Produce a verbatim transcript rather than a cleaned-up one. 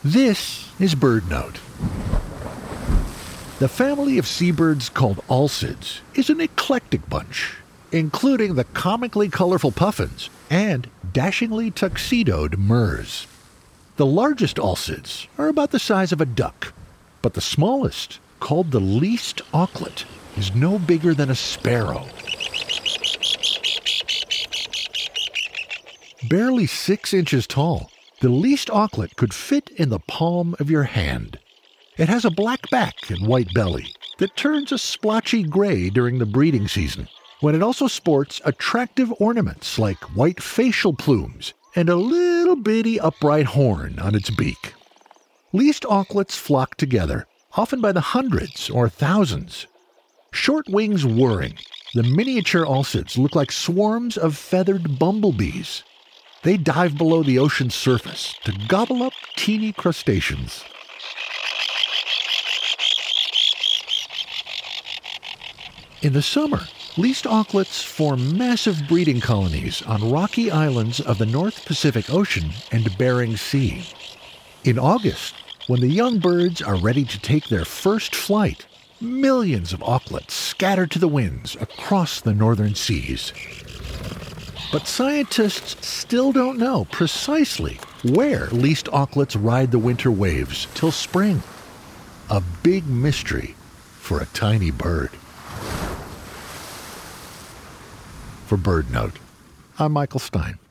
This is BirdNote. The family of seabirds called alcids is an eclectic bunch, including the comically colorful puffins and dashingly tuxedoed murres. The largest alcids are about the size of a duck, but the smallest, called the least auklet, is no bigger than a sparrow. Barely six inches tall, the least auklet could fit in the palm of your hand. It has a black back and white belly that turns a splotchy gray during the breeding season, when it also sports attractive ornaments like white facial plumes and a little bitty upright horn on its beak. Least auklets flock together, often by the hundreds or thousands. Short wings whirring, the miniature alcids look like swarms of feathered bumblebees. They dive below the ocean's surface to gobble up teeny crustaceans. In the summer, least auklets form massive breeding colonies on rocky islands of the North Pacific Ocean and Bering Sea. In August, when the young birds are ready to take their first flight, millions of auklets scatter to the winds across the northern seas. But scientists still don't know precisely where least auklets ride the winter waves till spring. A big mystery for a tiny bird. For BirdNote, I'm Michael Stein.